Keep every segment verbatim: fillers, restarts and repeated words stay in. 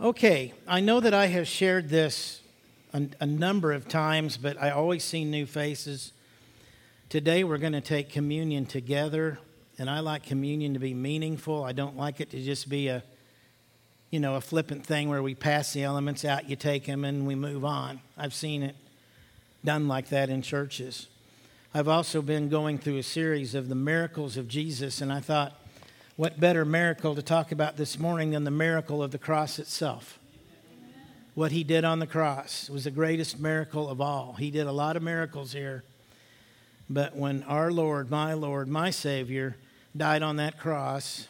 Okay, I know that I have shared this a, a number of times, but I always see new faces. Today we're going to take communion together, and I like communion to be meaningful. I don't like it to just be a, you know, a flippant thing where we pass the elements out, you take them, and we move on. I've seen it done like that in churches. I've also been going through a series of the miracles of Jesus, and I thought, what better miracle to talk about this morning than the miracle of the cross itself? What he did on the cross was the greatest miracle of all. He did a lot of miracles here. But when our Lord, my Lord, my Savior, died on that cross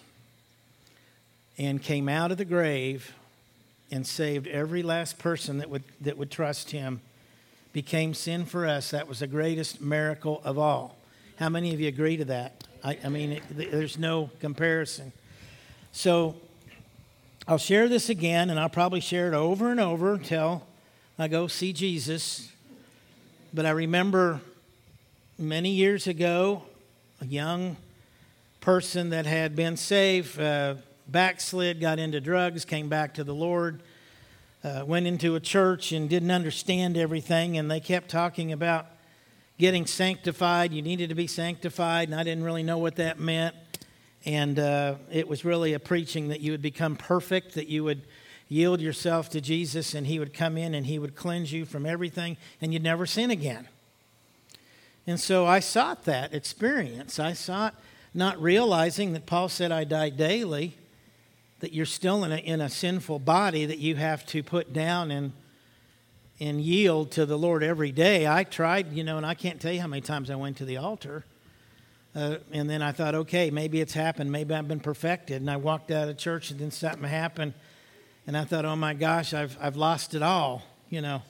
and came out of the grave and saved every last person that would that would trust him, became sin for us, that was the greatest miracle of all. How many of you agree to that? I, I mean, it, there's no comparison. So I'll share this again, and I'll probably share it over and over until I go see Jesus. But I remember many years ago, a young person that had been saved, uh, backslid, got into drugs, came back to the Lord, uh, went into a church and didn't understand everything, and they kept talking about getting sanctified. You needed to be sanctified, and I didn't really know what that meant. And uh, it was really a preaching that you would become perfect, that you would yield yourself to Jesus, and he would come in and he would cleanse you from everything, and you'd never sin again. And so I sought that experience. I sought, not realizing that Paul said, I die daily, that you're still in a, in a sinful body that you have to put down and and yield to the Lord every day. I tried, you know, and I can't tell you how many times I went to the altar. Uh, and then I thought, okay, maybe it's happened. Maybe I've been perfected. And I walked out of church and then something happened. And I thought, oh my gosh, I've I've lost it all, you know.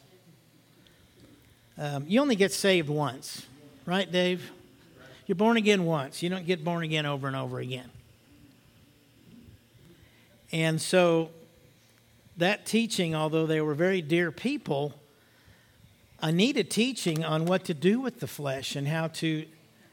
Um, you only get saved once, right, Dave? You're born again once. You don't get born again over and over again. And so that teaching, although they were very dear people, I needed teaching on what to do with the flesh and how to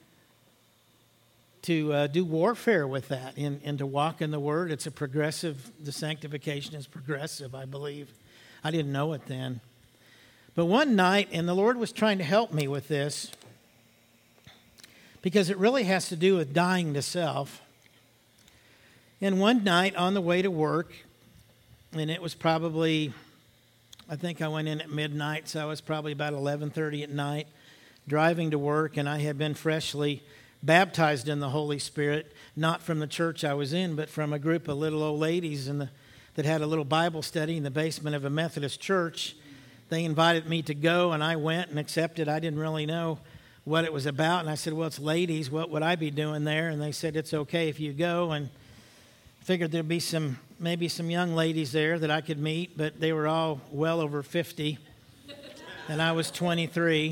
to uh, do warfare with that and, and to walk in the Word. It's a progressive, the sanctification is progressive, I believe. I didn't know it then. But one night, and the Lord was trying to help me with this, because it really has to do with dying to self. And one night on the way to work, and it was probably, I think I went in at midnight, so I was probably about eleven thirty at night, driving to work, and I had been freshly baptized in the Holy Spirit, not from the church I was in, but from a group of little old ladies in the, that had a little Bible study in the basement of a Methodist church. They invited me to go, and I went and accepted. I didn't really know what it was about, and I said, well, it's ladies. What would I be doing there? And they said, it's okay if you go, and figured there'd be some maybe some young ladies there that I could meet, but they were all well over fifty, and I was twenty-three.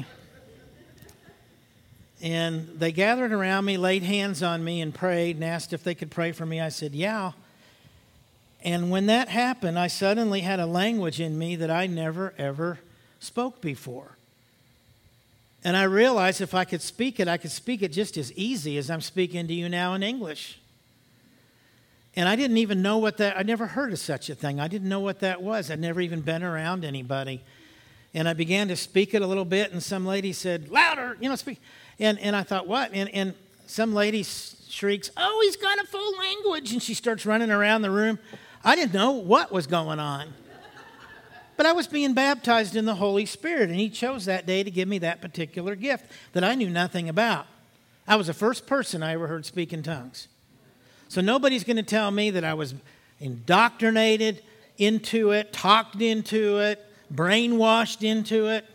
And they gathered around me, laid hands on me, and prayed, and asked if they could pray for me. I said, yeah. And when that happened, I suddenly had a language in me that I never, ever spoke before. And I realized if I could speak it, I could speak it just as easy as I'm speaking to you now in English. And I didn't even know what that, I never heard of such a thing. I didn't know what that was. I'd never even been around anybody. And I began to speak it a little bit, and some lady said, louder, you know, speak. And and I thought, what? And, and some lady shrieks, oh, he's got a full language. And she starts running around the room. I didn't know what was going on. But I was being baptized in the Holy Spirit, and he chose that day to give me that particular gift that I knew nothing about. I was the first person I ever heard speak in tongues. So nobody's going to tell me that I was indoctrinated into it, talked into it, brainwashed into it.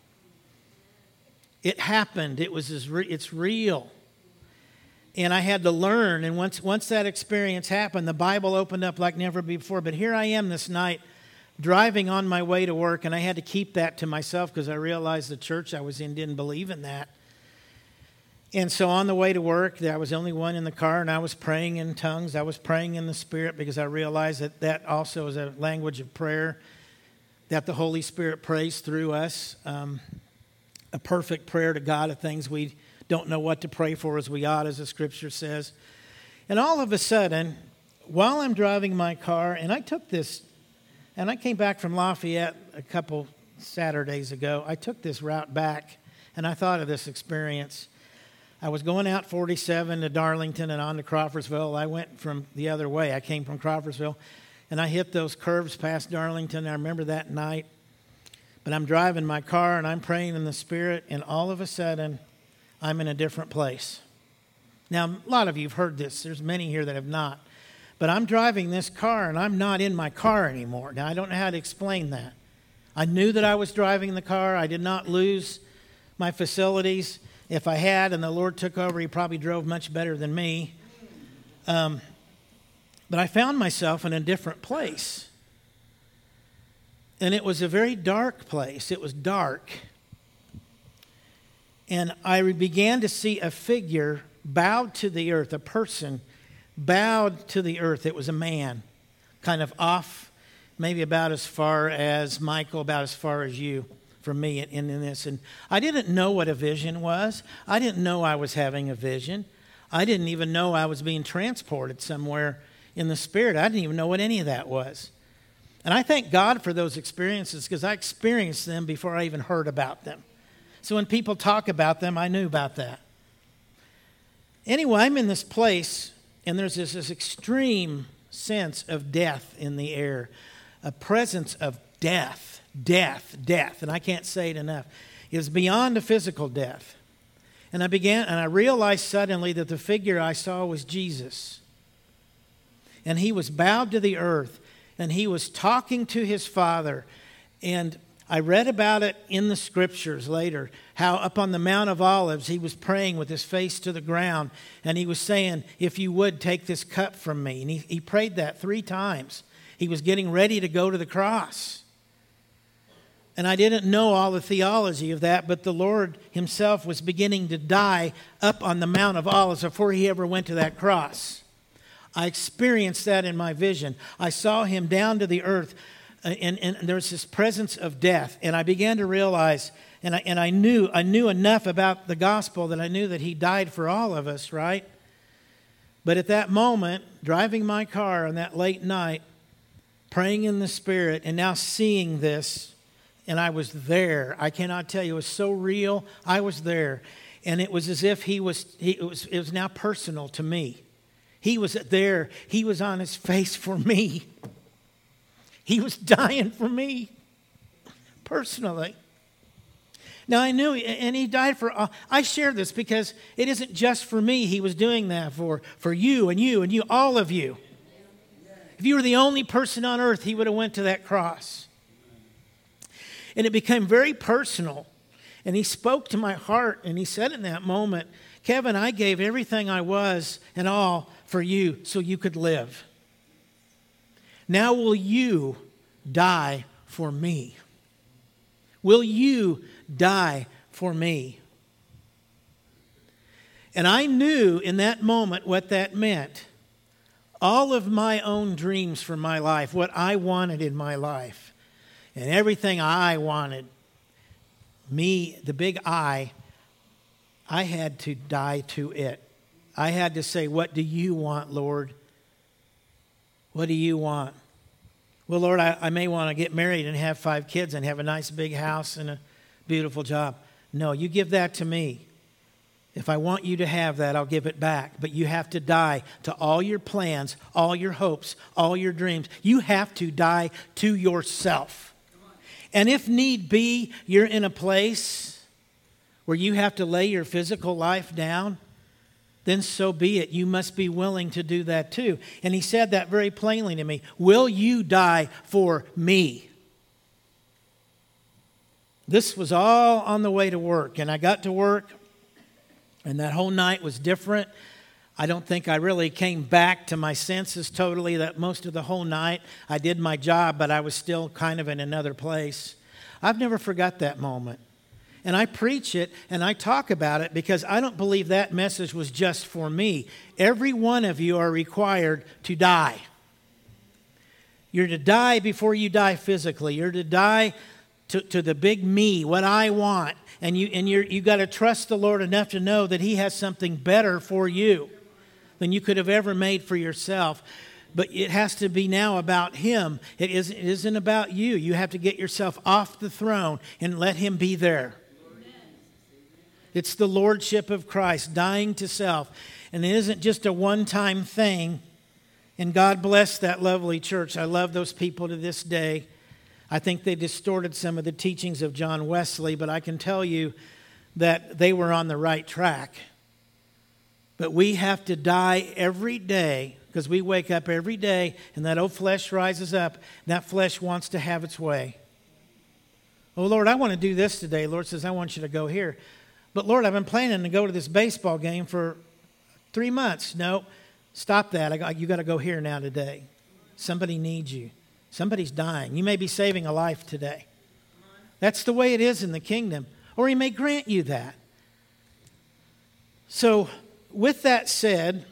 It happened. It was as re- it's real. And I had to learn. And once once that experience happened, the Bible opened up like never before. But here I am this night, driving on my way to work, and I had to keep that to myself because I realized the church I was in didn't believe in that. And so on the way to work, I was the only one in the car, and I was praying in tongues. I was praying in the Spirit because I realized that that also is a language of prayer, that the Holy Spirit prays through us. Um, a perfect prayer to God of things we don't know what to pray for as we ought, as the Scripture says. And all of a sudden, while I'm driving my car, and I took this And I came back from Lafayette a couple Saturdays ago. I took this route back, and I thought of this experience. I was going out forty-seven to Darlington and on to Crawfordsville. I went from the other way. I came from Crawfordsville, and I hit those curves past Darlington. I remember that night. But I'm driving my car, and I'm praying in the Spirit, and all of a sudden, I'm in a different place. Now, a lot of you have heard this. There's many here that have not. But I'm driving this car, and I'm not in my car anymore. Now, I don't know how to explain that. I knew that I was driving the car. I did not lose my facilities. If I had and the Lord took over, He probably drove much better than me. Um, but I found myself in a different place. And it was a very dark place. It was dark. And I began to see a figure bowed to the earth, a person bowed to the earth. It was a man, kind of off, maybe about as far as Michael, about as far as you from me in, in this. And I didn't know what a vision was. I didn't know I was having a vision. I didn't even know I was being transported somewhere in the Spirit. I didn't even know what any of that was. And I thank God for those experiences because I experienced them before I even heard about them. So when people talk about them, I knew about that. Anyway, I'm in this place, and there's this, this extreme sense of death in the air, a presence of death, death, death, and I can't say it enough. It was beyond a physical death. And I began, and I realized suddenly that the figure I saw was Jesus. And He was bowed to the earth, and He was talking to His Father. And I read about it in the Scriptures later, how up on the Mount of Olives, He was praying with His face to the ground, and He was saying, if you would, take this cup from me. And He, he prayed that three times. He was getting ready to go to the cross. And I didn't know all the theology of that, but the Lord Himself was beginning to die up on the Mount of Olives before He ever went to that cross. I experienced that in my vision. I saw Him down to the earth, uh, and, and there was this presence of death. And I began to realize, and I, and I knew I knew enough about the gospel that I knew that He died for all of us, right? But at that moment, driving my car on that late night, praying in the Spirit, and now seeing this, and I was there. I cannot tell you, it was so real. I was there. And it was as if he was, he, it was, it was now personal to me. He was there. He was on His face for me. He was dying for me personally. Now I knew, and He died for, uh, I share this because it isn't just for me. He was doing that for, for you and you and you, all of you. If you were the only person on earth, He would have went to that cross. And it became very personal. And He spoke to my heart, and He said in that moment, Kevin, I gave everything I was and all for you so you could live. Now will you die for me? Will you die for me? And I knew in that moment what that meant. All of my own dreams for my life, what I wanted in my life, and everything I wanted, me, the big I, I had to die to it. I had to say, what do you want, Lord? What do you want? Well, Lord, I, I may want to get married and have five kids and have a nice big house and a beautiful job. No, you give that to me. If I want you to have that, I'll give it back. But you have to die to all your plans, all your hopes, all your dreams. You have to die to yourself. And if need be, you're in a place where you have to lay your physical life down, then so be it. You must be willing to do that too. And He said that very plainly to me. Will you die for me? This was all on the way to work. And I got to work, and that whole night was different. I don't think I really came back to my senses totally. That most of the whole night I did my job, but I was still kind of in another place. I've never forgot that moment. And I preach it and I talk about it because I don't believe that message was just for me. Every one of you are required to die. You're to die before you die physically. You're to die to, to the big me, what I want. And you and you're you got to trust the Lord enough to know that He has something better for you than you could have ever made for yourself. But it has to be now about Him. It isn't, it isn't about you. You have to get yourself off the throne and let Him be there. It's the lordship of Christ, dying to self. And it isn't just a one-time thing. And God bless that lovely church. I love those people to this day. I think they distorted some of the teachings of John Wesley, but I can tell you that they were on the right track. But we have to die every day, because we wake up every day and that old flesh rises up. And that flesh wants to have its way. Oh, Lord, I want to do this today. Lord says, I want you to go here. But Lord, I've been planning to go to this baseball game for three months. No, stop that. I got, you got to go here now today. Somebody needs you. Somebody's dying. You may be saving a life today. That's the way it is in the kingdom. Or He may grant you that. So, with that said,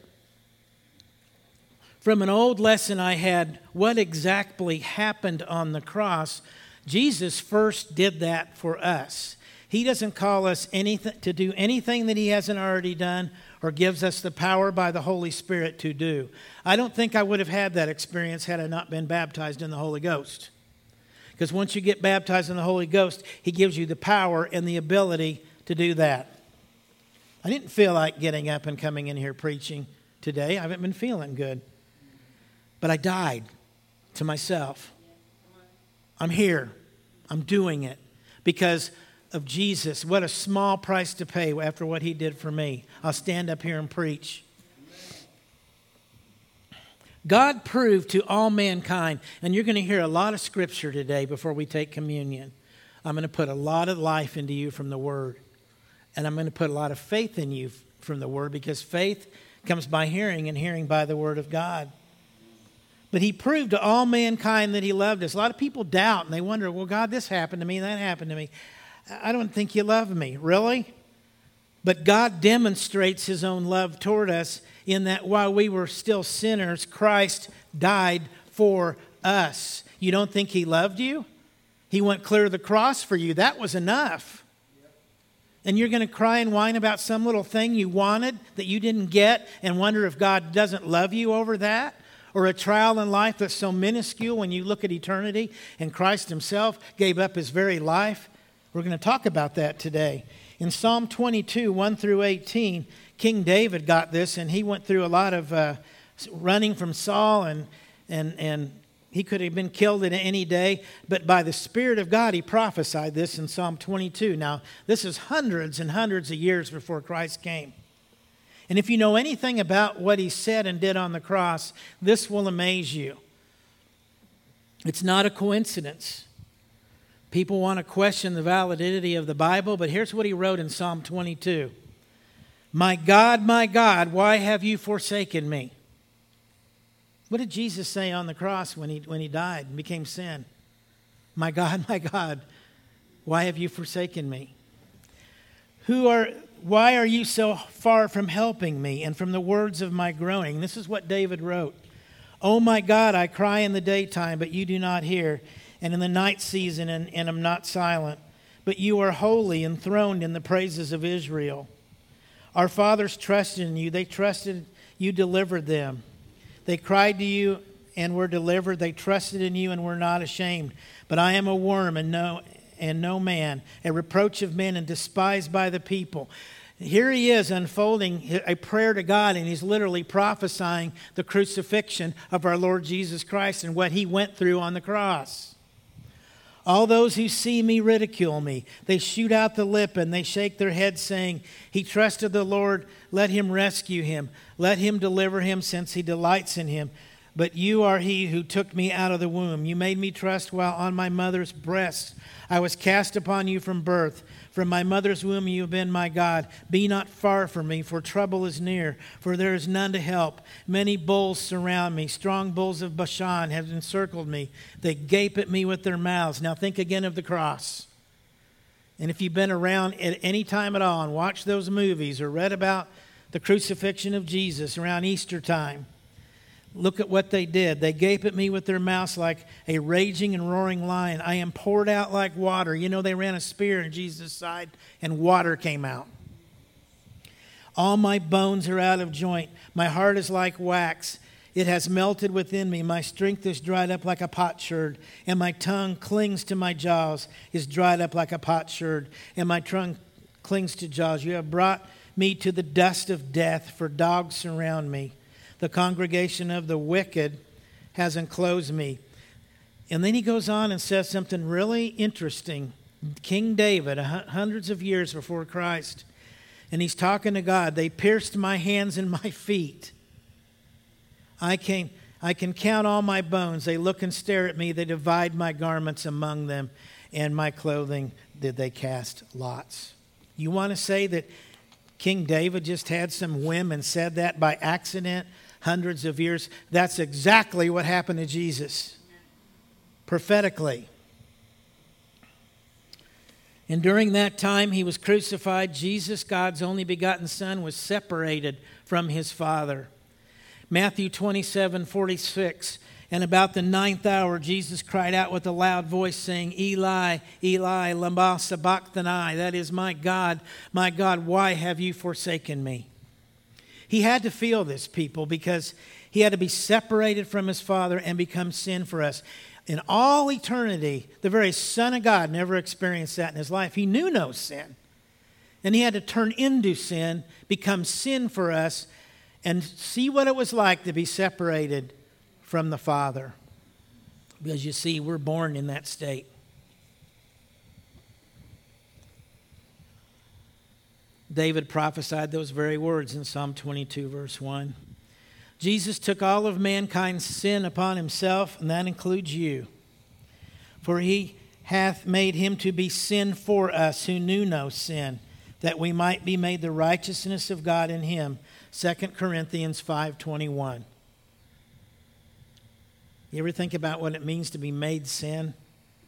from an old lesson I had, what exactly happened on the cross, Jesus first did that for us. He doesn't call us anything to do anything that He hasn't already done or gives us the power by the Holy Spirit to do. I don't think I would have had that experience had I not been baptized in the Holy Ghost. Because once you get baptized in the Holy Ghost, He gives you the power and the ability to do that. I didn't feel like getting up and coming in here preaching today. I haven't been feeling good. But I died to myself. I'm here. I'm doing it because of Jesus. What a small price to pay after what He did for me. I'll stand up here and preach. God proved to all mankind, and you're going to hear a lot of scripture today before we take communion. I'm going to put a lot of life into you from the Word. And I'm going to put a lot of faith in you from the Word, because faith comes by hearing and hearing by the Word of God. But He proved to all mankind that He loved us. A lot of people doubt and they wonder, well, God, this happened to me, that happened to me. I don't think You love me. Really? But God demonstrates His own love toward us in that while we were still sinners, Christ died for us. You don't think He loved you? He went clear to the cross for you. That was enough. And you're going to cry and whine about some little thing you wanted that you didn't get and wonder if God doesn't love you over that? Or a trial in life that's so minuscule when you look at eternity and Christ Himself gave up His very life? We're going to talk about that today. In Psalm twenty-two, one through eighteen, King David got this, and he went through a lot of uh, running from Saul, and, and, and he could have been killed at any day. But by the Spirit of God, he prophesied this in Psalm twenty-two. Now, this is hundreds and hundreds of years before Christ came. And if you know anything about what He said and did on the cross, this will amaze you. It's not a coincidence. People want to question the validity of the Bible, but here's what he wrote in Psalm twenty-two. My God, my God, why have you forsaken me? What did Jesus say on the cross when he, when he died and became sin? My God, my God, why have you forsaken me? Who are, why are you so far from helping me and from the words of my groaning? This is what David wrote. Oh my God, I cry in the daytime, but you do not hear, and in the night season, and, and am not silent. But you are holy, enthroned in the praises of Israel. Our fathers trusted in you. They trusted you, delivered them. They cried to you and were delivered. They trusted in you and were not ashamed. But I am a worm and no and no man, a reproach of men and despised by the people. Here he is unfolding a prayer to God, and he's literally prophesying the crucifixion of our Lord Jesus Christ and what He went through on the cross. All those who see me ridicule me. They shoot out the lip and they shake their heads, saying, He trusted the Lord, let Him rescue him. Let Him deliver him, since He delights in him. But you are He who took me out of the womb. You made me trust while on my mother's breast. I was cast upon you from birth. From my mother's womb you have been my God. Be not far from me, for trouble is near, for there is none to help. Many bulls surround me. Strong bulls of Bashan have encircled me. They gape at me with their mouths. Now think again of the cross. And if you've been around at any time at all and watched those movies or read about the crucifixion of Jesus around Easter time, look at what they did. They gape at me with their mouths like a raging and roaring lion. I am poured out like water. You know, they ran a spear in Jesus' side and water came out. All my bones are out of joint. My heart is like wax. It has melted within me. My strength is dried up like a potsherd, and my tongue clings to my jaws, is dried up like a potsherd, and my tongue clings to jaws. You have brought me to the dust of death, for dogs surround me. The congregation of the wicked has enclosed me. And then he goes on and says something really interesting. King David, hundreds of years before Christ, and he's talking to God. They pierced my hands and my feet. I can, I can count all my bones. They look and stare at me. They divide my garments among them, and my clothing did they cast lots. You want to say that King David just had some whim and said that by accident hundreds of years? That's exactly what happened to Jesus, prophetically. And during that time he was crucified, Jesus, God's only begotten Son, was separated from his Father. Matthew twenty-seven forty-six, and about the ninth hour Jesus cried out with a loud voice, saying, Eli, Eli, lama sabachthani, that is, my God, my God, why have you forsaken me? He had to feel this, people, because he had to be separated from his Father and become sin for us. In all eternity, the very Son of God never experienced that in his life. He knew no sin. And he had to turn into sin, become sin for us, and see what it was like to be separated from the Father. Because you see, we're born in that state. David prophesied those very words in Psalm twenty-two, verse one. Jesus took all of mankind's sin upon himself, and that includes you. For he hath made him to be sin for us who knew no sin, that we might be made the righteousness of God in him. Second Corinthians five twenty-one. You ever think about what it means to be made sin?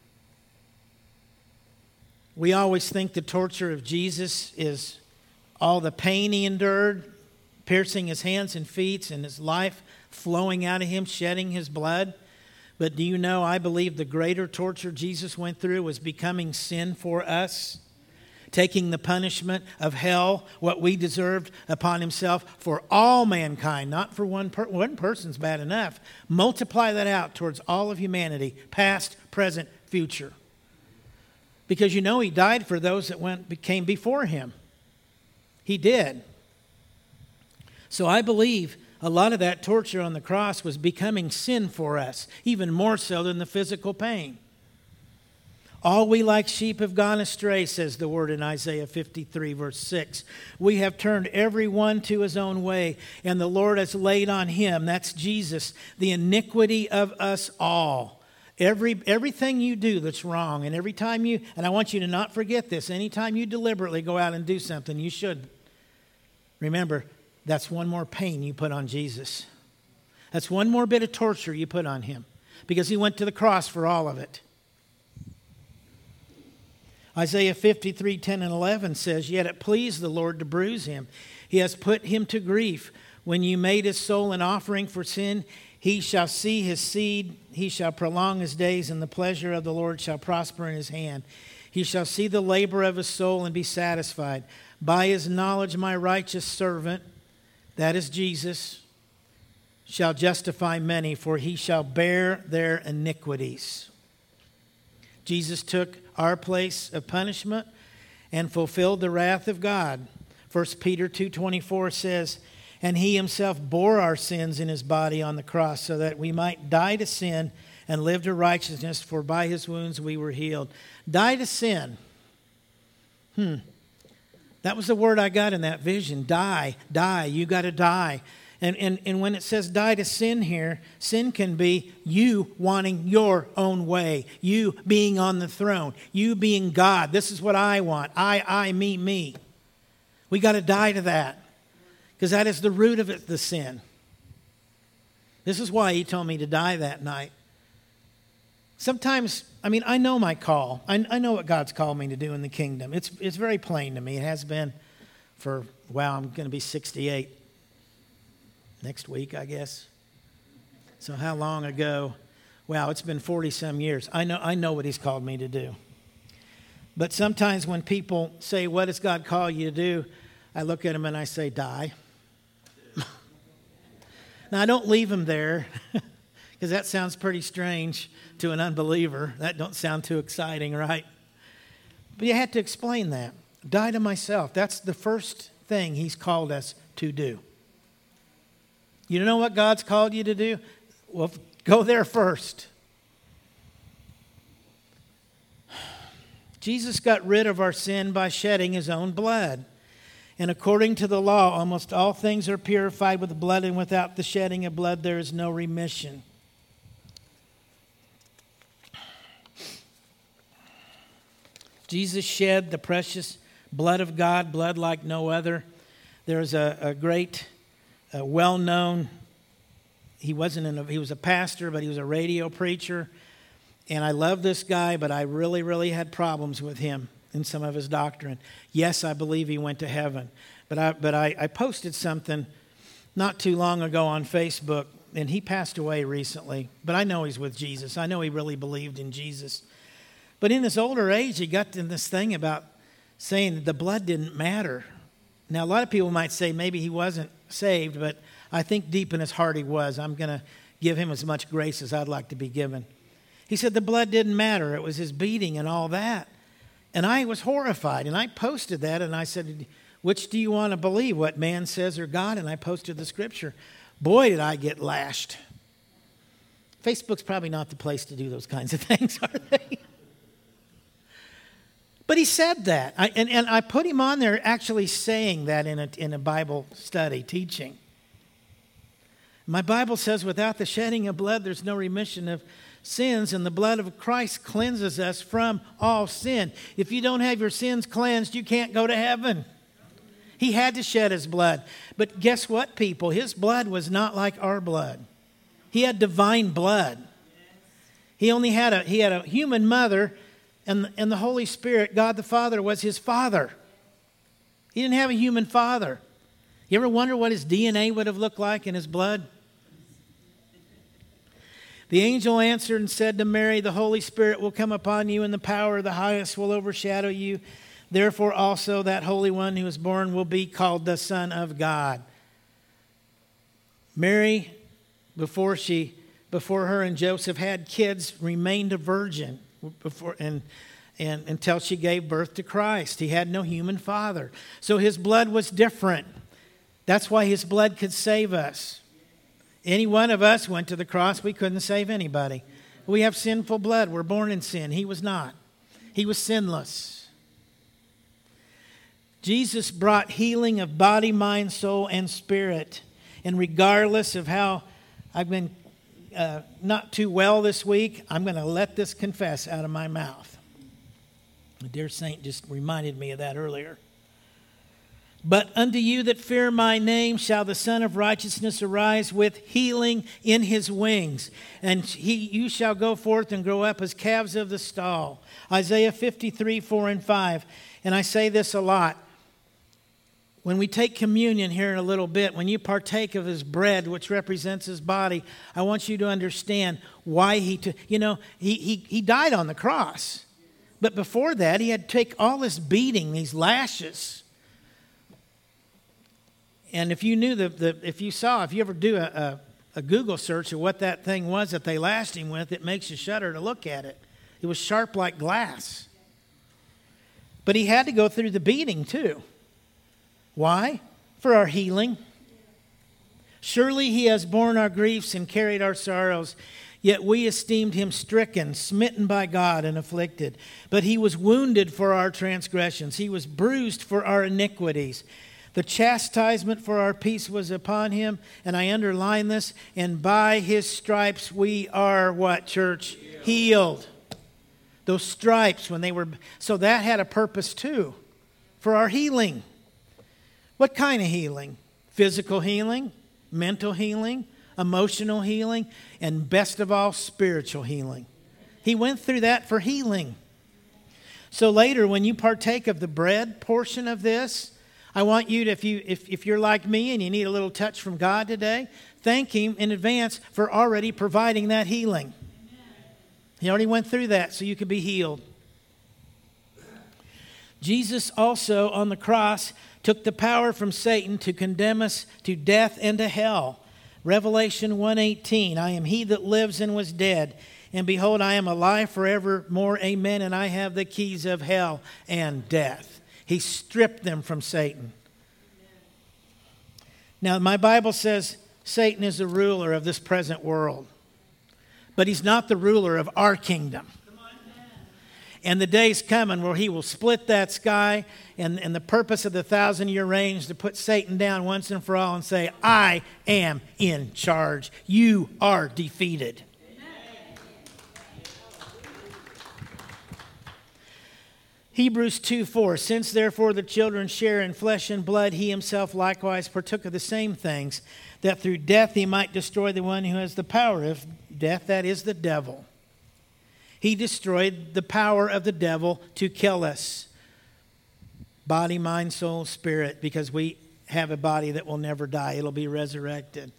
We always think the torture of Jesus is all the pain he endured, piercing his hands and feet, and his life flowing out of him, shedding his blood. But do you know, I believe the greater torture Jesus went through was becoming sin for us, taking the punishment of hell, what we deserved, upon himself for all mankind, not for one per- one person's bad enough. Multiply that out towards all of humanity, past, present, future. Because you know he died for those that went came before him. He did. So I believe a lot of that torture on the cross was becoming sin for us, even more so than the physical pain. All we like sheep have gone astray, says the word in Isaiah fifty-three, verse six. We have turned every one to his own way, and the Lord has laid on him, that's Jesus, the iniquity of us all. Every everything you do that's wrong, and every time you, and I want you to not forget this, anytime you deliberately go out and do something you should, remember, that's one more pain you put on Jesus. That's one more bit of torture you put on him, because he went to the cross for all of it. Isaiah fifty-three, ten and eleven says, Yet it pleased the Lord to bruise him. He has put him to grief. When you made his soul an offering for sin, he shall see his seed. He shall prolong his days, and the pleasure of the Lord shall prosper in his hand. He shall see the labor of his soul and be satisfied. By his knowledge my righteous servant, that is Jesus, shall justify many, for he shall bear their iniquities. Jesus took our place of punishment and fulfilled the wrath of God. First Peter two twenty-four says, And he himself bore our sins in his body on the cross, so that we might die to sin and live to righteousness, for by his wounds we were healed. Die to sin. Hmm. That was the word I got in that vision. Die, die, you got to die. And, and, and when it says die to sin here, sin can be you wanting your own way, you being on the throne, you being God. This is what I want. I, I, me, me. We got to die to that, because that is the root of it, the sin. This is why he told me to die that night. Sometimes, I mean, I know my call. I, I know what God's called me to do in the kingdom. It's, it's very plain to me. It has been for, wow, I'm going to be sixty-eight next week, I guess. So how long ago? Wow, it's been forty-some years. I know, I know what he's called me to do. But sometimes when people say, what does God call you to do? I look at them and I say, die. Now, I don't leave him there because that sounds pretty strange to an unbeliever. That don't sound too exciting, right? But you have to explain that. Die to myself. That's the first thing he's called us to do. You know what God's called you to do? Well, go there first. Jesus got rid of our sin by shedding his own blood. And according to the law, almost all things are purified with blood, and without the shedding of blood, there is no remission. Jesus shed the precious blood of God, blood like no other. There's a, a great, a well-known, he wasn't in a, he was a pastor, but he was a radio preacher. And I love this guy, but I really, really had problems with him in some of his doctrine. Yes, I believe he went to heaven. But I but I, I posted something not too long ago on Facebook, and he passed away recently. But I know he's with Jesus. I know he really believed in Jesus. But in his older age, he got in this thing about saying that the blood didn't matter. Now, a lot of people might say maybe he wasn't saved, but I think deep in his heart he was. I'm going to give him as much grace as I'd like to be given. He said the blood didn't matter. It was his beating and all that. And I was horrified. And I posted that and I said, which do you want to believe, what man says or God? And I posted the scripture. Boy, did I get lashed. Facebook's probably not the place to do those kinds of things, are they? But he said that. I, and, and I put him on there actually saying that in a, in a Bible study, teaching. My Bible says without the shedding of blood, there's no remission of sins, and the blood of Christ cleanses us from all sin. If you don't have your sins cleansed, you can't go to heaven. He had to shed his blood. But guess what, people? His blood was not like our blood. He had divine blood. He only had a he had a human mother, and, and the Holy Spirit, God the Father, was his father. He didn't have a human father. You ever wonder what his D N A would have looked like in his blood? The angel answered and said to Mary, the Holy Spirit will come upon you, and the power of the highest will overshadow you. Therefore also that Holy One who is born will be called the Son of God. Mary, before she, before her and Joseph had kids, remained a virgin before and and until she gave birth to Christ. He had no human father. So his blood was different. That's why his blood could save us. Any one of us went to the cross, we couldn't save anybody. We have sinful blood. We're born in sin. He was not. He was sinless. Jesus brought healing of body, mind, soul, and spirit. And regardless of how I've been uh, not too well this week, I'm going to let this confess out of my mouth. The dear saint just reminded me of that earlier. But unto you that fear my name shall the Son of Righteousness arise with healing in his wings. And he, you shall go forth and grow up as calves of the stall. Isaiah fifty-three, four and five. And I say this a lot. When we take communion here in a little bit, when you partake of his bread, which represents his body, I want you to understand why he, t- you know, he, he, he died on the cross. But before that, he had to take all this beating, these lashes. And if you knew the, the if you saw, if you ever do a, a, a Google search of what that thing was that they lashed him with, it makes you shudder to look at it. It was sharp like glass. But he had to go through the beating too. Why? For our healing. Surely he has borne our griefs and carried our sorrows. Yet we esteemed him stricken, smitten by God, and afflicted. But he was wounded for our transgressions. He was bruised for our iniquities. The chastisement for our peace was upon him, and I underline this, and by his stripes we are what, church? Healed. Healed. Those stripes when they were, so that had a purpose too, for our healing. What kind of healing? Physical healing, mental healing, emotional healing, and best of all, spiritual healing. He went through that for healing. So later, when you partake of the bread portion of this, I want you to, if, you, if, if you're like me and you need a little touch from God today, thank him in advance for already providing that healing. He already went through that so you could be healed. Jesus also on the cross took the power from Satan to condemn us to death and to hell. Revelation one eighteen, I am he that lives and was dead, and behold, I am alive forevermore, amen, and I have the keys of hell and death. He stripped them from Satan. Now, my Bible says Satan is the ruler of this present world, but he's not the ruler of our kingdom. And the day's coming where he will split that sky, and, and the purpose of the thousand-year reign is to put Satan down once and for all and say, I am in charge. You are defeated. Hebrews two four, since therefore the children share in flesh and blood, he himself likewise partook of the same things, that through death he might destroy the one who has the power of death, that is the devil. He destroyed the power of the devil to kill us. Body, mind, soul, spirit, because we have a body that will never die. It'll be resurrected.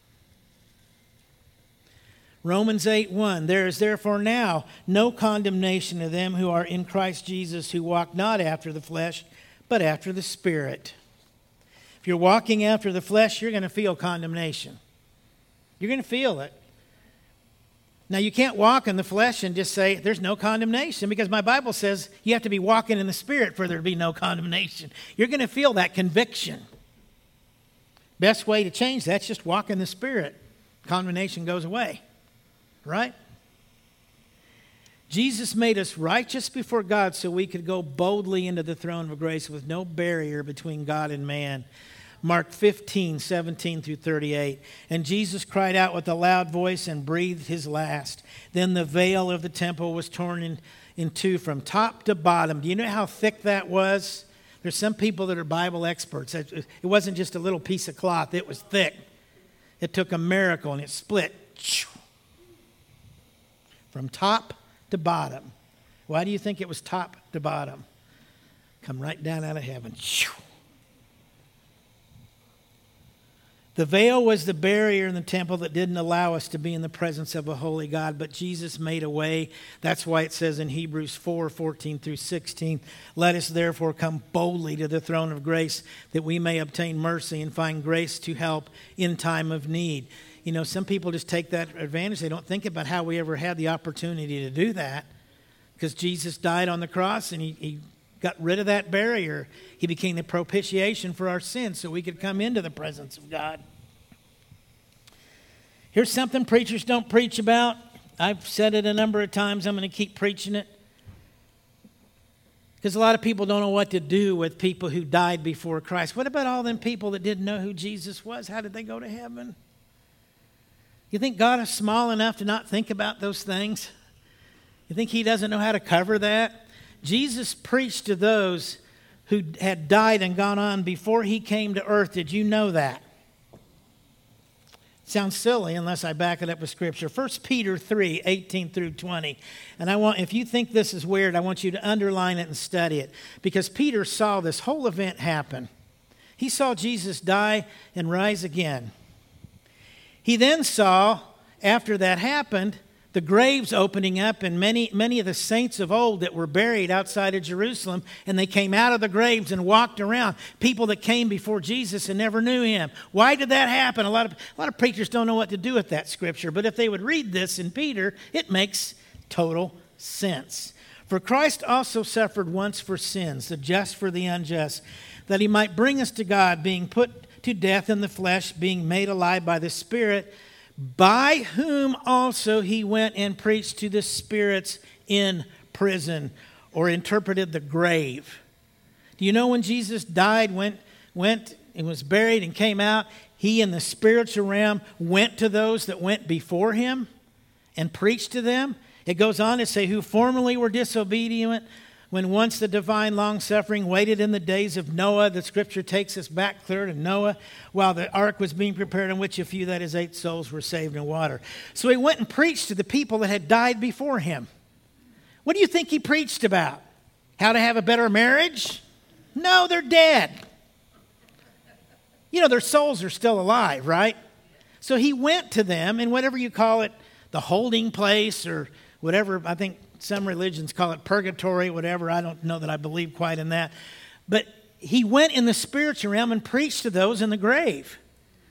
Romans eight one, there is therefore now no condemnation to them who are in Christ Jesus, who walk not after the flesh, but after the Spirit. If you're walking after the flesh, you're going to feel condemnation. You're going to feel it. Now, you can't walk in the flesh and just say, there's no condemnation, because my Bible says you have to be walking in the Spirit for there to be no condemnation. You're going to feel that conviction. Best way to change that's just walk in the Spirit. Condemnation goes away. Right? Jesus made us righteous before God so we could go boldly into the throne of grace with no barrier between God and man. Mark fifteen, seventeen through thirty-eight. And Jesus cried out with a loud voice and breathed his last. Then the veil of the temple was torn in, in two from top to bottom. Do you know how thick that was? There's some people that are Bible experts. It wasn't just a little piece of cloth. It was thick. It took a miracle and it split. From top to bottom. Why do you think it was top to bottom? Come right down out of heaven. The veil was the barrier in the temple that didn't allow us to be in the presence of a holy God, but Jesus made a way. That's why it says in Hebrews four, fourteen through sixteen, let us therefore come boldly to the throne of grace that we may obtain mercy and find grace to help in time of need. You know, some people just take that advantage. They don't think about how we ever had the opportunity to do that, because Jesus died on the cross and he, he got rid of that barrier. He became the propitiation for our sins so we could come into the presence of God. Here's something preachers don't preach about. I've said it a number of times. I'm going to keep preaching it. Because a lot of people don't know what to do with people who died before Christ. What about all them people that didn't know who Jesus was? How did they go to heaven? You think God is small enough to not think about those things? You think he doesn't know how to cover that? Jesus preached to those who had died and gone on before he came to earth. Did you know that? Sounds silly unless I back it up with Scripture. First Peter three, eighteen through twenty. And I want, if you think this is weird, I want you to underline it and study it. Because Peter saw this whole event happen. He saw Jesus die and rise again. He then saw, after that happened, the graves opening up, and many, many of the saints of old that were buried outside of Jerusalem, and they came out of the graves and walked around. People that came before Jesus and never knew him. Why did that happen? A lot of, a lot of preachers don't know what to do with that scripture, but if they would read this in Peter, it makes total sense. For Christ also suffered once for sins, the just for the unjust, that he might bring us to God, being put to death in the flesh, being made alive by the Spirit, by whom also he went and preached to the spirits in prison, or interpreted the grave. Do you know when Jesus died, went, went and was buried and came out, he in the spiritual realm went to those that went before him and preached to them? It goes on to say, who formerly were disobedient, when once the divine long-suffering waited in the days of Noah. The scripture takes us back clear to Noah, while the ark was being prepared, in which a few, that is eight souls, were saved in water. So he went and preached to the people that had died before him. What do you think he preached about? How to have a better marriage? No, they're dead. You know, their souls are still alive, right? So he went to them, and whatever you call it, the holding place, or whatever, I think some religions call it purgatory, whatever. I don't know that I believe quite in that. But he went in the spiritual realm and preached to those in the grave.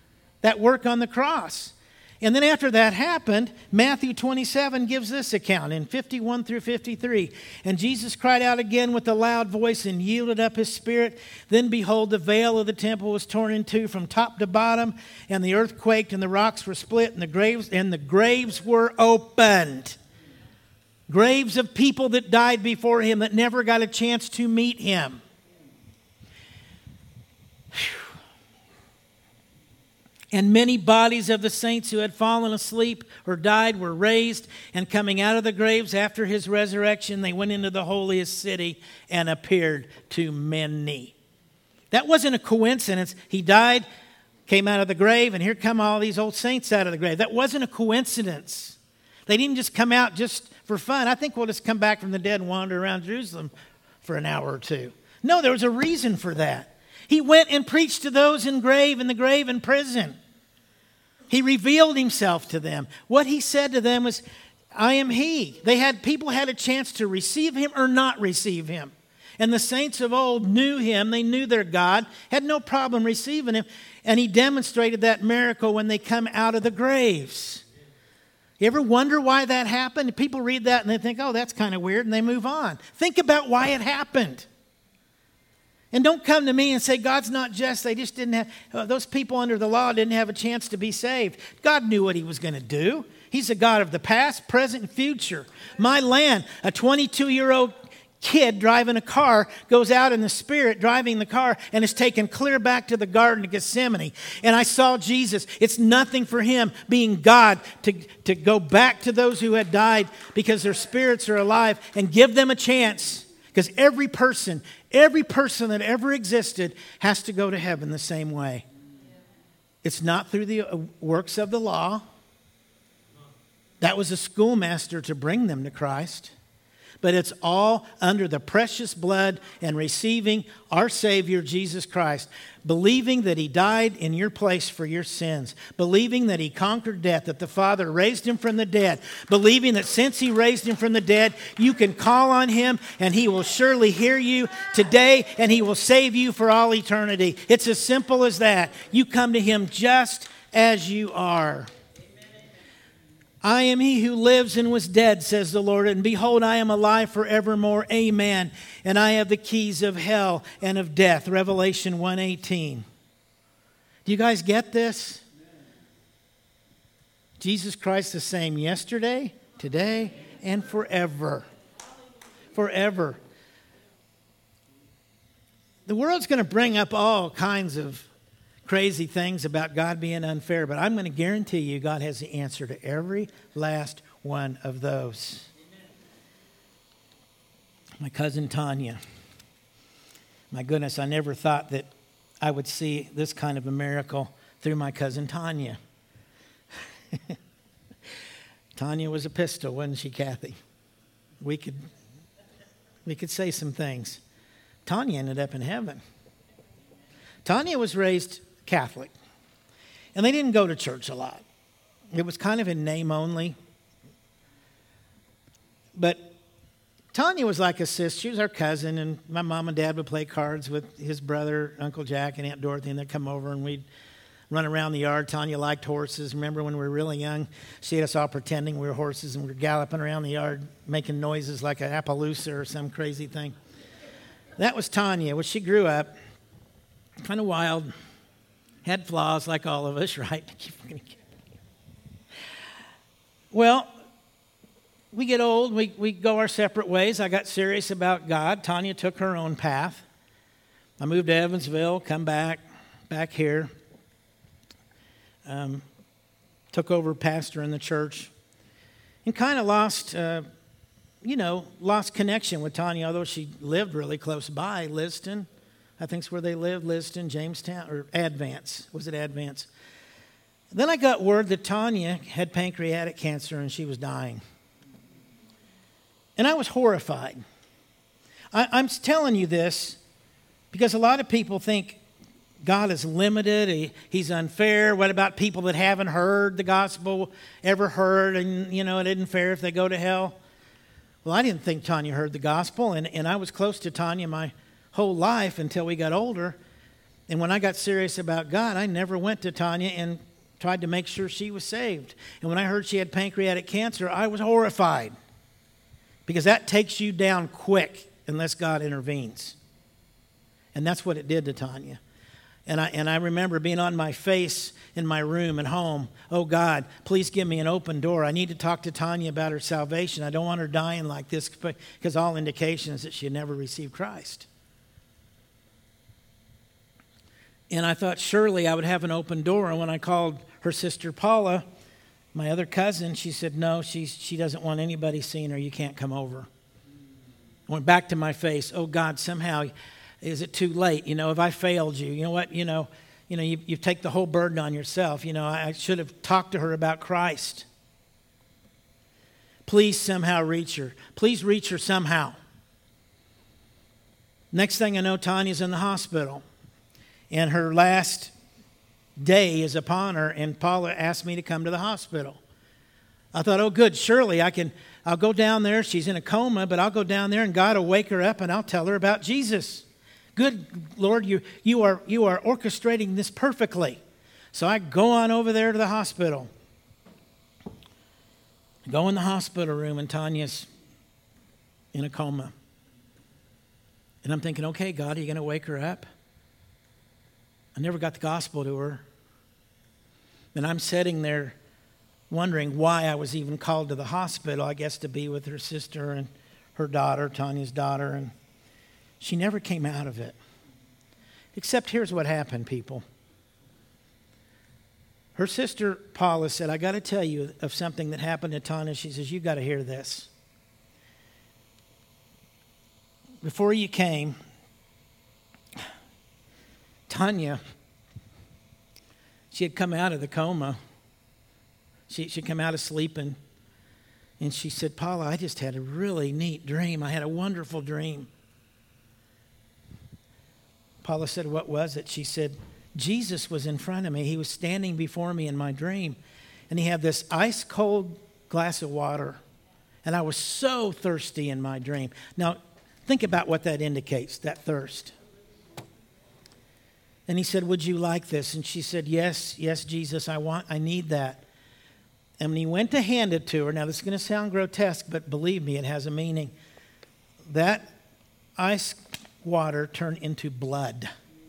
that work on the cross. And then after that happened, Matthew twenty-seven gives this account in fifty-one through fifty-three. And Jesus cried out again with a loud voice and yielded up his spirit. Then behold, the veil of the temple was torn in two from top to bottom, and the earth quaked, and the rocks were split, and the graves and the graves were opened. Graves of people that died before him that never got a chance to meet him. And many bodies of the saints who had fallen asleep or died were raised, and coming out of the graves after his resurrection, they went into the holiest city and appeared to many. That wasn't a coincidence. He died, came out of the grave, and here come all these old saints out of the grave. That wasn't a coincidence. They didn't just come out just for fun. I think we'll just come back from the dead and wander around Jerusalem for an hour or two. No, there was a reason for that. He went and preached to those in grave, in the grave, in prison. He revealed himself to them. What he said to them was, I am he. They had, people had a chance to receive him or not receive him. And the saints of old knew him. They knew their God, had no problem receiving him. And he demonstrated that miracle when they come out of the graves. You ever wonder why that happened? People read that and they think, oh, that's kind of weird, and they move on. Think about why it happened. And don't come to me and say, God's not just. They just didn't have, uh, those people under the law didn't have a chance to be saved. God knew what he was going to do. He's a God of the past, present, and future. My land, a twenty-two-year-old kid driving a car goes out in the spirit driving the car and is taken clear back to the Garden of Gethsemane. And I saw Jesus. It's nothing for him, being God, to, to go back to those who had died because their spirits are alive and give them a chance. Because every person, every person that ever existed has to go to heaven the same way. It's not through the works of the law. That was a schoolmaster to bring them to Christ. But it's all under the precious blood and receiving our Savior, Jesus Christ. Believing that he died in your place for your sins. Believing that he conquered death, that the Father raised him from the dead. Believing that since he raised him from the dead, you can call on him and he will surely hear you today and he will save you for all eternity. It's as simple as that. You come to him just as you are. I am he who lives and was dead, says the Lord, and behold, I am alive forevermore. Amen. And I have the keys of hell and of death. Revelation one eighteen. Do you guys get this? Jesus Christ the same yesterday, today, and forever. Forever. The world's going to bring up all kinds of crazy things about God being unfair, but I'm going to guarantee you God has the answer to every last one of those. My cousin Tanya. My goodness, I never thought that I would see this kind of a miracle through my cousin Tanya. Tanya was a pistol, wasn't she, Kathy? We could, we could say some things. Tanya ended up in heaven. Tanya was raised Catholic. And they didn't go to church a lot. It was kind of in name only. But Tanya was like a sister. She was our cousin, and my mom and dad would play cards with his brother, Uncle Jack, and Aunt Dorothy, and they'd come over and we'd run around the yard. Tanya liked horses. Remember when we were really young, she had us all pretending we were horses, and we were galloping around the yard making noises like an Appaloosa or some crazy thing. That was Tanya. Well, she grew up kind of wild, had flaws like all of us, right? Well, we get old, we, we go our separate ways. I got serious about God. Tanya took her own path. I moved to Evansville, come back, back here. Um, took over pastor in the church. And kind of lost, uh, you know, lost connection with Tanya, although she lived really close by, Liston. I think it's where they lived, Liston, Jamestown, or Advance. Was it Advance? Then I got word that Tanya had pancreatic cancer and she was dying. And I was horrified. I, I'm telling you this because a lot of people think God is limited, he, he's unfair. What about people that haven't heard the gospel, ever heard, and, you know, it isn't fair if they go to hell? Well, I didn't think Tanya heard the gospel, and, and I was close to Tanya my whole life until we got older. And when I got serious about God, I never went to Tanya and tried to make sure she was saved. And when I heard she had pancreatic cancer, I was horrified. Because that takes you down quick unless God intervenes. And that's what it did to Tanya. And I, and I remember being on my face in my room at home. Oh, God, please give me an open door. I need to talk to Tanya about her salvation. I don't want her dying like this, because all indications that she had never received Christ. And I thought surely I would have an open door. And when I called her sister Paula, my other cousin, she said, no, she's, she doesn't want anybody seeing her. You can't come over. I went back to my face. Oh, God, somehow... Is it too late? You know, have I failed you? You know what? You know, you know, you, you take the whole burden on yourself. You know, I, I should have talked to her about Christ. Please somehow reach her. Please reach her somehow. Next thing I know, Tanya's in the hospital. And her last day is upon her. And Paula asked me to come to the hospital. I thought, oh, good, surely I can, I'll go down there. She's in a coma, but I'll go down there and God will wake her up and I'll tell her about Jesus. Good, Lord, you, you, are, you are orchestrating this perfectly. So I go on over there to the hospital. I go in the hospital room and Tanya's in a coma. And I'm thinking, okay, God, are you going to wake her up? I never got the gospel to her. And I'm sitting there wondering why I was even called to the hospital, I guess to be with her sister and her daughter, Tanya's daughter, and she never came out of it. Except here's what happened, people. Her sister Paula said, I got to tell you of something that happened to Tanya. She says, you got to hear this. Before you came, Tanya, she had come out of the coma. She, she'd come out of sleeping. And she said, Paula, I just had a really neat dream. I had a wonderful dream. Paula said, what was it? She said, Jesus was in front of me. He was standing before me in my dream. And he had this ice cold glass of water. And I was so thirsty in my dream. Now, think about what that indicates, that thirst. And he said, would you like this? And she said, yes, yes, Jesus, I want, I need that. And when he went to hand it to her, now this is going to sound grotesque, but believe me, it has a meaning. That ice water turned into blood.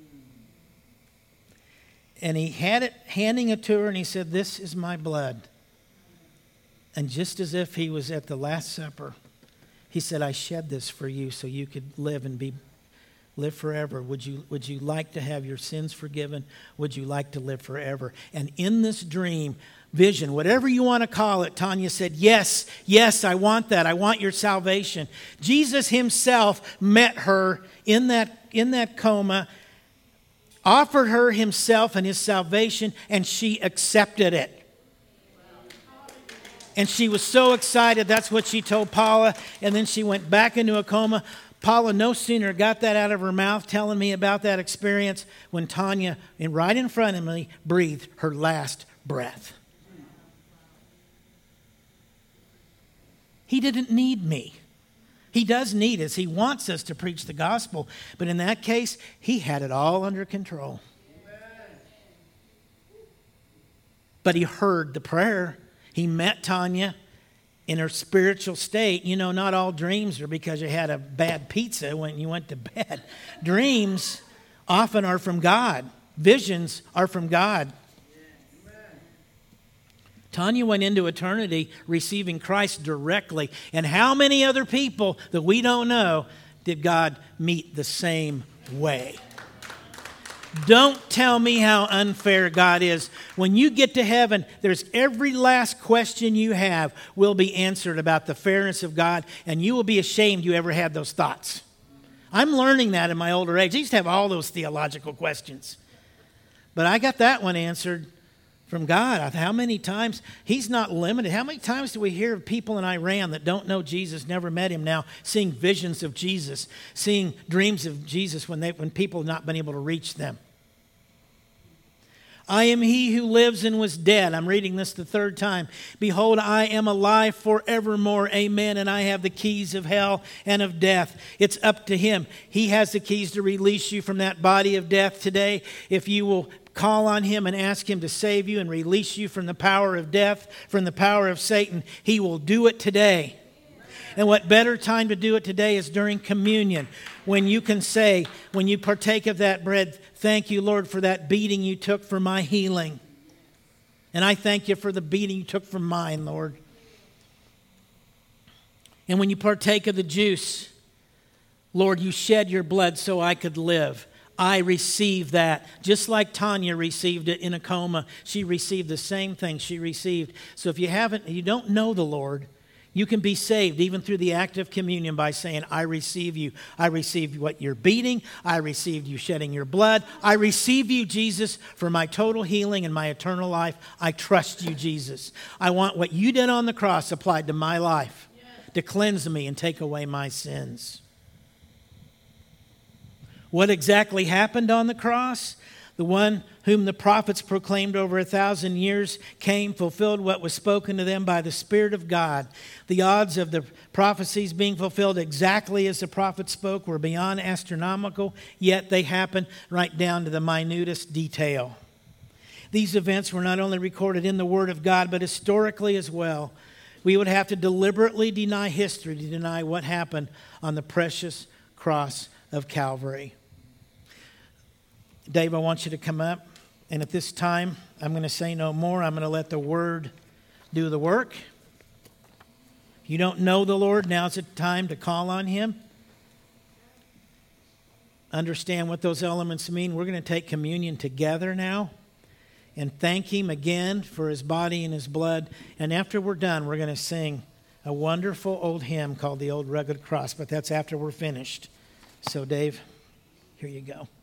And he had it, handing it to her, and he said, this is my blood. And just as if he was at the Last Supper, he said, I shed this for you so you could live and be live forever. Would you, would you like to have your sins forgiven? Would you like to live forever? And in this dream, vision, whatever you want to call it, Tanya said, yes, yes, I want that. I want your salvation. Jesus himself met her in that, in that coma, offered her himself and his salvation, and she accepted it. And she was so excited. That's what she told Paula. And then she went back into a coma. Paula no sooner got that out of her mouth, telling me about that experience, when Tanya, right in front of me, breathed her last breath. He didn't need me. He does need us. He wants us to preach the gospel. But in that case, he had it all under control. Amen. But he heard the prayer. He met Tanya in her spiritual state. You know, not all dreams are because you had a bad pizza when you went to bed. Dreams often are from God. Visions are from God. Tanya went into eternity receiving Christ directly. And how many other people that we don't know did God meet the same way? Don't tell me how unfair God is. When you get to heaven, there's every last question you have will be answered about the fairness of God, and you will be ashamed you ever had those thoughts. I'm learning that in my older age. I used to have all those theological questions. But I got that one answered from God. How many times? He's not limited. How many times do we hear of people in Iran that don't know Jesus, never met him, now seeing visions of Jesus, seeing dreams of Jesus when they when people have not been able to reach them? I am he who lives and was dead. I'm reading this the third time. Behold, I am alive forevermore. Amen. And I have the keys of hell and of death. It's up to him. He has the keys to release you from that body of death today. If you will call on Him and ask Him to save you and release you from the power of death, from the power of Satan, He will do it today. And what better time to do it today is during communion, when you can say, when you partake of that bread, thank you, Lord, for that beating you took for my healing. And I thank you for the beating you took for mine, Lord. And when you partake of the juice, Lord, you shed your blood so I could live. I receive that. Just like Tanya received it in a coma, she received the same thing she received. So if you haven't, you don't know the Lord, you can be saved even through the act of communion by saying, I receive you. I receive what you're beating. I received you shedding your blood. I receive you, Jesus, for my total healing and my eternal life. I trust you, Jesus. I want what you did on the cross applied to my life to cleanse me and take away my sins. What exactly happened on the cross? The one whom the prophets proclaimed over a thousand years came, fulfilled what was spoken to them by the Spirit of God. The odds of the prophecies being fulfilled exactly as the prophets spoke were beyond astronomical, yet they happened right down to the minutest detail. These events were not only recorded in the Word of God, but historically as well. We would have to deliberately deny history to deny what happened on the precious cross of Calvary. Dave, I want you to come up. And at this time, I'm going to say no more. I'm going to let the Word do the work. If you don't know the Lord, now's the time to call on Him. Understand what those elements mean. We're going to take communion together now and thank Him again for His body and His blood. And after we're done, we're going to sing a wonderful old hymn called The Old Rugged Cross. But that's after we're finished. So, Dave, here you go.